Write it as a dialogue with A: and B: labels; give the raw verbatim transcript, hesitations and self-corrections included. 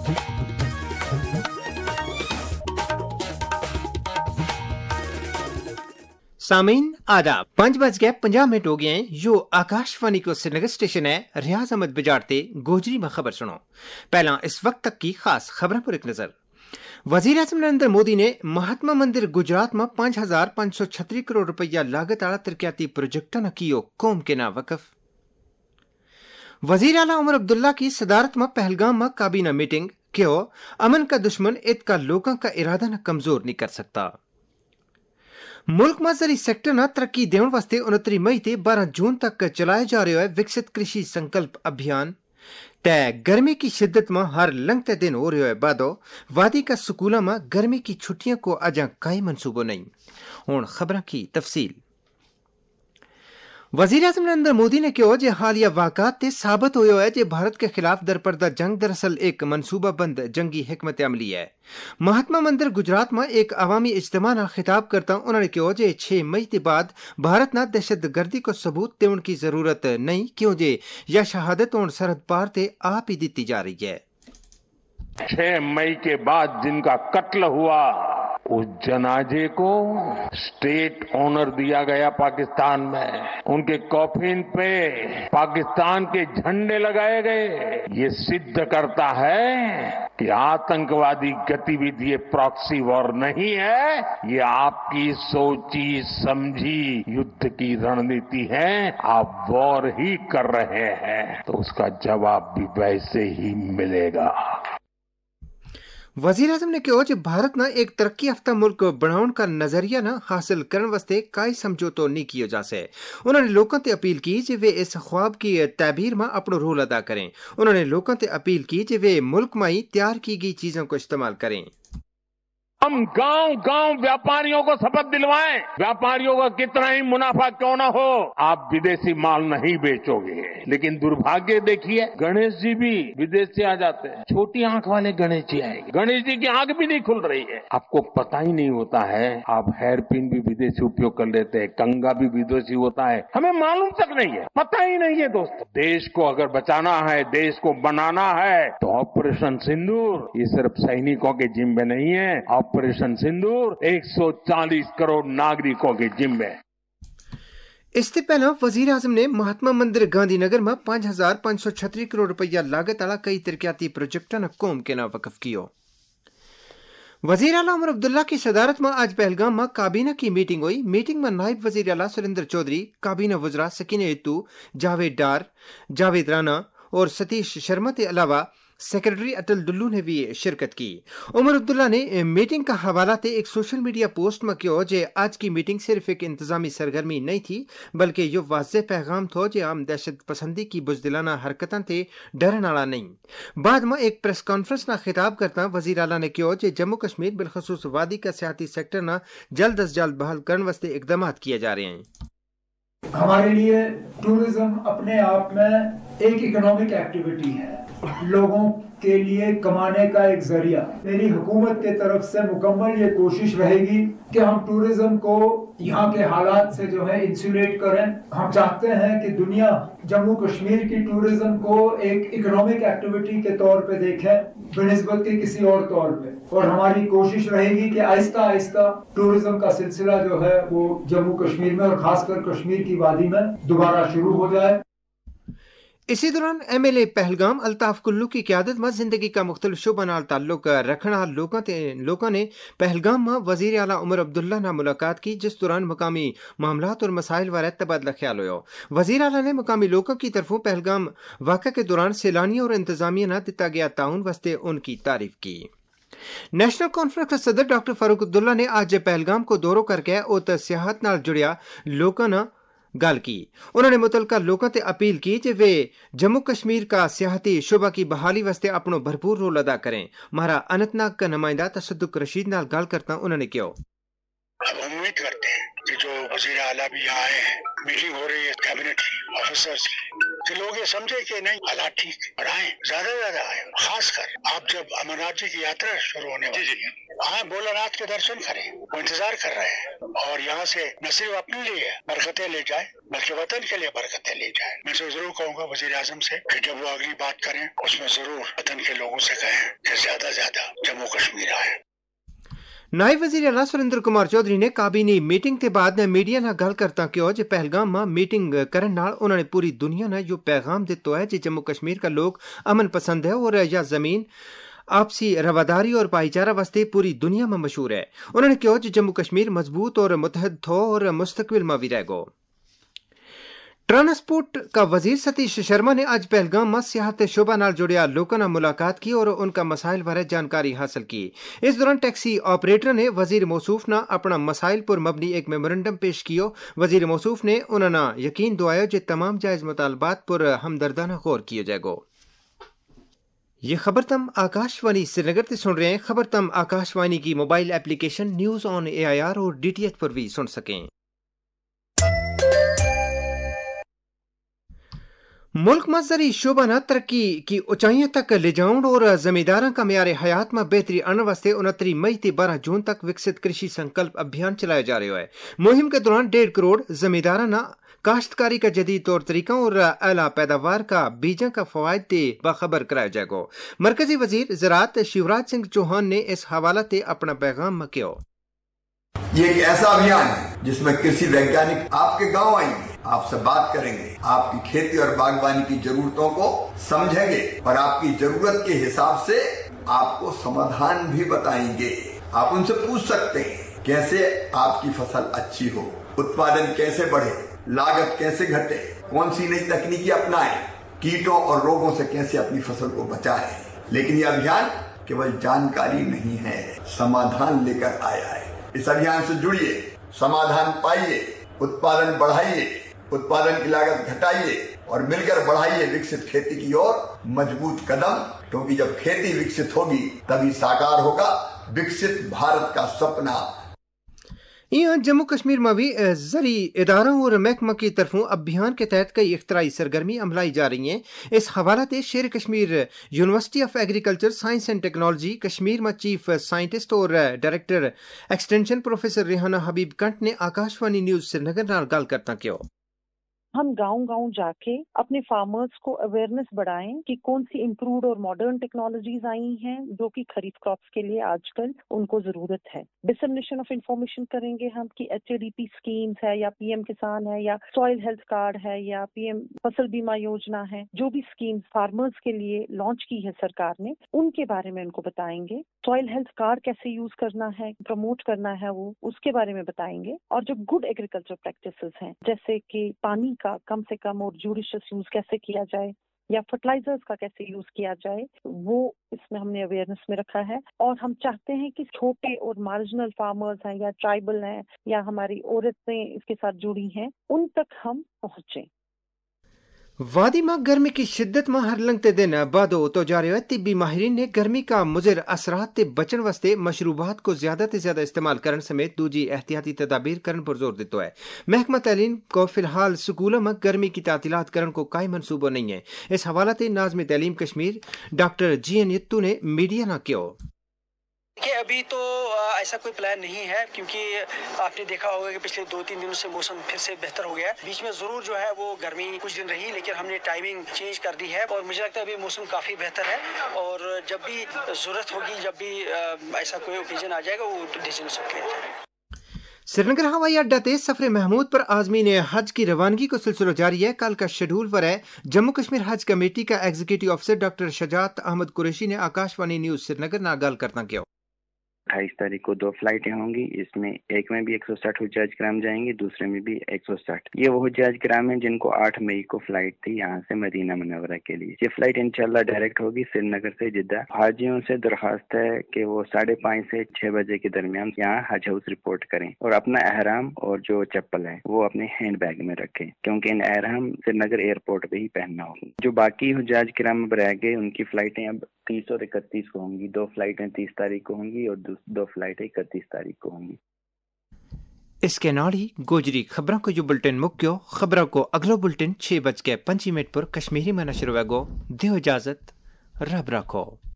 A: सामीन आदाब, पांच बज गए पंजाब मिनट हो गए हैं। यो आकाशवाणी को श्रीनगर स्टेशन है। रियाज अहमद बजारते गोजरी में खबर सुनो। पहला इस वक्त तक की खास खबरों पर एक नजर। वजीर आजम नरेंद्र मोदी ने महात्मा मंदिर गुजरात में पांच हजार पांच सौ छत्री करोड़ रुपया लागत आला तरक्याती प्रोजेक्ट न कियो कौम के ना वकफ। वजीर आला उमर अब्दुल्ला की सदारत में पहलगाम में काबीना मीटिंग क्यों अमन का दुश्मन इतका लोगों का इरादा न कमजोर नहीं कर सकता। मुल्क में जरी सेक्टर न तरक्की देने वास्ते उनतीस मई ते बारह जून तक चलाया जा रहा है विकसित कृषि संकल्प अभियान। तय गर्मी की शिद्दत में हर लंघते दिन हो रहा है बादो वादी का स्कूलों में गर्मी की छुट्टियों को अजा कई मंसूबो नहीं। हुण खबरों की तफसील। वजीर आजम नरेंद्र मोदी ने कहा जे हालिया वाक़ात ते साबित होया है जे भारत के खिलाफ दरपर्दा जंग दरअसल एक मनसूबाबंद जंगी हिकमत अमली है। महात्मा मंदिर गुजरात में एक अवामी इज्तिमा न खिताब करता उन्होंने कहा जे छह मई के बाद भारत न दहशत गर्दी को सबूत देने की जरूरत नहीं क्यों जे यह शहादत और सरहद पार ते आप ही दी जा रही है।
B: छह मई के बाद जिनका कत्ल हुआ उस जनाजे को स्टेट ऑनर दिया गया पाकिस्तान में, उनके कॉफिन पे पाकिस्तान के झंडे लगाए गए। ये सिद्ध करता है कि आतंकवादी गतिविधि ये प्रॉक्सी वॉर नहीं है, ये आपकी सोची समझी युद्ध की रणनीति है। आप वॉर ही कर रहे हैं तो उसका जवाब भी वैसे ही मिलेगा।
A: वजीर आजम ने कहा कि भारत न एक तरक्की याफ्ता मुल्क बनाने का नजरिया न हासिल करने वास्ते काई समझौतो नहीं किया जा सके। उन्होंने लोगों से अपील की कि वे इस ख्वाब की ताबीर में अपना रोल अदा करें। उन्होंने लोगों से अपील की कि वे मुल्क में ही तैयार की गई चीजों को इस्तेमाल करें।
B: हम गांव गांव व्यापारियों को शपथ दिलवाएं, व्यापारियों का कितना ही मुनाफा क्यों ना हो, आप विदेशी माल नहीं बेचोगे। लेकिन दुर्भाग्य देखिए, गणेश जी भी विदेश से आ जाते हैं। छोटी आंख वाले गणेश जी आएंगे, गणेश जी की आंख भी नहीं खुल रही है। आपको पता ही नहीं होता है, आप हेयर पिन भी विदेशी उपयोग कर लेते हैं, कंगा भी विदेशी होता है, हमें मालूम तक नहीं है, पता ही नहीं है। दोस्तों, देश को अगर बचाना है, देश को बनाना है तो ऑपरेशन सिंदूर ये सिर्फ सैनिकों के जिम्मे नहीं है, ऑपरेशन सिंदूर एक सौ चालीस करोड़ नागरिकों के जिम्मे।
A: इससे पहले वजीर आजम ने महात्मा मंदिर गांधीनगर में पांच हजार पांच सौ छत्री करोड़ रुपया लागत आला कई तरक्याती प्रोजेक्ट न कौम के ना वकफ कियो। वजीर आला उमर अब्दुल्ला की सदारत में आज पहलगाम में काबीना की मीटिंग हुई। मीटिंग में नायब वजीर आला सुरेंद्र चौधरी, काबीना वज़रा सकीना इत्तू, जावेद डार, जावेद राना और सतीश शर्मा के अलावा सेक्रेटरी अटल डुल्लू ने भी शिरकत की। उमर अब्दुल्ला ने मीटिंग का हवाला ते एक सोशल मीडिया पोस्ट में किया जे आज की मीटिंग सिर्फ एक इंतजामी सरगर्मी नहीं थी बल्कि यो वाज़ेह पैगाम था जे आम दहशत पसंदी की बुजदिलाना हरकतां ते डरन वाला नहीं। बाद में एक प्रेस कॉन्फ्रेंस ना खिताब करता वजीर आला ने कहा जे जम्मू कश्मीर बिलखसूस वादी का सियाती सेक्टर ना जल्द अज जल्द बहाल करने वास्ते इकदाम किए जा रहे हैं।
C: हमारे लिए टूरिज्म अपने आप में एक इकोनॉमिक एक्टिविटी है, लोगों के लिए कमाने का एक जरिया। मेरी हुकूमत के तरफ से मुकम्मल ये कोशिश रहेगी कि हम टूरिज्म को यहाँ के हालात से जो है इंसुलेट करें। हम चाहते हैं कि दुनिया जम्मू कश्मीर की टूरिज्म को एक इकोनॉमिक एक्टिविटी के तौर पे देखें बनिस्बत के किसी और तौर पे, और हमारी कोशिश रहेगी कि आहिस्ता आहिस्ता टूरिज्म का सिलसिला जो है वो जम्मू कश्मीर में और खासकर कश्मीर की वादी में दोबारा शुरू हो जाए।
A: इसी दौरान M L A Pahalgam Altaf Kullu की क़यादत में जिंदगी का मुख्तलिफ शोबा नाल ताल्लुक रखना लोगों लोगों ने पहलगाम में वजीर आला उमर अब्दुल्ला ना मुलाकात की, जिस दौरान मकामी मामलात और मसाइल वाले तबादला ख्याल हुआ। वजीर आला ने मकामी लोगों की तरफों पहलगाम वाक़ा के दौरान सैलानियों और इंतजामिया ना दिता गया ताउन वास्ते उनकी तारीफ की। नेशनल कॉन्फ्रेंस के सदर डॉक्टर फारूक अब्दुल्ला ने आज पहलगाम को दौरो करके उत सियाहत नाल जुड़िया लोगों ना गल की। उन्होंने मुतलका लोगों से अपील की कि वे जम्मू कश्मीर का सियाहती शोबा की बहाली वास्ते अपनो भरपूर रोल अदा करें। महारा अनंतनाग का नुमाइंदा तसद्दुक रशीद नाल गल करता उन्होंने कहा,
D: उम्मीद करते हैं कि जो वजीर आला भी यहाँ आए हैं, मीटिंग हो रही है कैबिनेट ऑफिसर्स की, लोग ये समझे कि नहीं हालात ठीक और आए, ज्यादा ज्यादा आए। खासकर आप जब अमरनाथ जी की यात्रा शुरू होने वाली आए, भोलानाथ के दर्शन करें, वो इंतजार कर रहे हैं और यहाँ से न सिर्फ अपने लिए बरकतें ले जाए बल्कि वतन के लिए बरकतें ली जाए। मैं तो जरूर कहूँगा वजीर आजम से कि जब वो अगली बात करें उसमें जरूर वतन के लोगों से कहें कि ज्यादा ज्यादा जम्मू कश्मीर आए।
A: नायब वजीर आला सुरेंद्र कुमार चौधरी ने काबीनी मीटिंग के बाद मीडिया नाल गल करता कहो जे पहलगाम में मीटिंग करन नाल उन्होंने पूरी दुनिया ने जो पैगाम दितो है जे जम्मू कश्मीर का लोग अमन पसंद है और यह जमीन आपसी रवादारी और भाईचारा वास्ते पूरी दुनिया में मशहूर है। उन्होंने कहा कि जम्मू कश्मीर मजबूत और मुतहद थो और मुस्तकबिल में भी रहेगो। ट्रांसपोर्ट का वजीर सतीश शर्मा ने आज पहलगाम में सियाहत शोबा नाल जुड़िया लोगों ने मुलाकात की और उनका मसाइल बारे जानकारी हासिल की। इस दौरान टैक्सी ऑपरेटर ने वजीर मौसूफ ना अपना मसाइल पर मबनी एक मेमोरेंडम पेश कियो। वजीर मौसूफ ने उन्होंने यकीन दुआया कि तमाम जायज मुतालबात पर हमदर्दाना गौर किया जाएगा। ये खबर तम आकाशवाणी श्रीनगर से सुन रहे हैं। खबर तम आकाशवाणी की mobile application news on A I R और डी टी एच पर भी सुन सकें। मुल्क में ज़री शोबा न तरक्की की ऊंचाइयों तक ले जाऊं और जमींदारों का म्यार हयात में बेहतरी आने वास्ते उनतीस मई से बारह जून तक विकसित कृषि संकल्प अभियान चलाया जा रहा है। मुहिम के दौरान डेढ़ करोड़ जमींदारों ने काश्तकारी का जदीद तौर तरीकों और आला पैदावार का बीजों का फवायद से बाखबर कराया जाएगा। मरकजी वजीर ज़राअत शिवराज सिंह चौहान ने इस हवाला से अपना पैगाम में किया।
E: ये एक ऐसा अभियान है जिसमें कृषि वैज्ञानिक आपके गांव आएंगे, आपसे बात करेंगे, आपकी खेती और बागवानी की जरूरतों को समझेंगे और आपकी जरूरत के हिसाब से आपको समाधान भी बताएंगे। आप उनसे पूछ सकते हैं कैसे आपकी फसल अच्छी हो, उत्पादन कैसे बढ़े, लागत कैसे घटे, कौन सी नई तकनीकी अपनाएं, कीटों और रोगों से कैसे अपनी फसल को बचाएं। लेकिन यह अभियान केवल जानकारी नहीं है, समाधान लेकर आया है। इस अभियान से जुड़िए, समाधान पाइए, उत्पादन बढ़ाइए, उत्पादन की लागत घटाइए और मिलकर बढ़ाइए विकसित खेती की ओर मजबूत कदम, क्योंकि जब खेती विकसित होगी तभी साकार होगा विकसित भारत का सपना।
A: यहाँ जम्मू कश्मीर में भी जरी इदारों और महकमा की तरफों अभियान के तहत कई इख्तराई सरगर्मी अमलाई जा रही हैं। इस हवाला से Sher Kashmir University of Agriculture Science and Technology Kashmir में चीफ साइंटिस्ट और director extension professor Rehana Habib Kant ने आकाशवाणी न्यूज श्रीनगर नाल गल करता किया।
F: हम गांव गांव जाके अपने फार्मर्स को अवेयरनेस बढ़ाएं कि कौन सी इम्प्रूव्ड और मॉडर्न टेक्नोलॉजीज आई हैं जो कि खरीफ क्रॉप्स के लिए आजकल उनको जरूरत है। डिसमिनेशन ऑफ इंफॉर्मेशन करेंगे हम कि H A D P schemes है या पीएम किसान है या सॉइल हेल्थ कार्ड है या पीएम फसल बीमा योजना है, जो भी स्कीम्स फार्मर्स के लिए लॉन्च की है सरकार ने, उनके बारे में उनको बताएंगे। सॉइल हेल्थ कार्ड कैसे यूज करना है, प्रमोट करना है, वो उसके बारे में बताएंगे। और जो गुड एग्रीकल्चर प्रैक्टिसेस हैं जैसे कि पानी का कम से कम और जूडिशियस यूज कैसे किया जाए या फर्टिलाइजर्स का कैसे यूज किया जाए, वो इसमें हमने अवेयरनेस में रखा है। और हम चाहते हैं कि छोटे और मार्जिनल फार्मर्स हैं या ट्राइबल हैं या हमारी औरतें इसके साथ जुड़ी हैं, उन तक हम पहुंचे।
A: वादी में गर्मी की शिद्दत में हर लंघते दिन बादो तो जा रहे हैं। तिब्बी माहिरीन ने गर्मी का मुजर असरात से बचन वास्ते मशरूबात को ज्यादा से ज्यादा इस्तेमाल करने समेत दूजी एहतियाती तदाबीर करने पर जोर देता है। महकमा तालीम को फिलहाल स्कूलों में गर्मी की तातीलात करने को कोई मंसूबा नहीं है। इस हवाला से नाज़िम तालीम Kashmir doctor G N Yattoo ने मीडिया ना किया।
G: देखिए अभी तो ऐसा कोई प्लान नहीं है, क्योंकि आपने देखा होगा कि पिछले दो तीन दिनों से मौसम फिर से बेहतर हो गया है। बीच में जरूर जो है वो गर्मी कुछ दिन रही, लेकिन हमने टाइमिंग चेंज कर दी है और मुझे लगता है अभी मौसम काफी बेहतर है। और जब भी जरूरत होगी, जब भी ऐसा कोई ओकेजन आ जाएगा, वो डिसीजन सबके
A: श्रीनगर हवाई अड्डा ते सफरे महमूद पर आजमीन हज की रवानगी को सिलसिला जारी है। कल का शेड्यूल पर है। जम्मू कश्मीर हज कमेटी का executive officer doctor Shajat Ahmad Qureshi ने आकाशवाणी न्यूज श्रीनगर नाल गल करता किया।
H: अट्ठाईस तारीख को दो फ्लाइटें होंगी। इसमें एक में भी एक सौ साठ हुज्जाज किराम जाएंगे, दूसरे में भी एक सौ साठ। ये वो हुज्जाज किराम हैं जिनको आठ मई को फ्लाइट थी यहाँ से मदीना मुनव्वरा के लिए। ये फ्लाइट इंशाल्लाह डायरेक्ट होगी श्रीनगर से जिद्दा। हाजियों से दरखास्त है कि वो साढ़े पाँच से छह बजे के दरमियान यहाँ हज हाउस रिपोर्ट करें और अपना एहराम और जो चप्पल है वो अपने हैंड बैग में रखें, क्योंकि इन एहराम श्रीनगर एयरपोर्ट पे ही पहनना होगा। जो बाकी हुज्जाज किराम रह गए उनकी फ्लाइटें अब तीस और इकतीस को होंगी। दो फ्लाइटें तीस तारीख को होंगी और दो फ्लाइटें इकतीस तारीख को होंगी।
A: इसके नाल ही गोजरी खबरों को जो बुलेटिन मुक्यो खबरों को अगलो बुलेटिन छह बज के पंची मिनट पर कश्मीरी में नशर होगा। दियो इजाजत, रब रखो।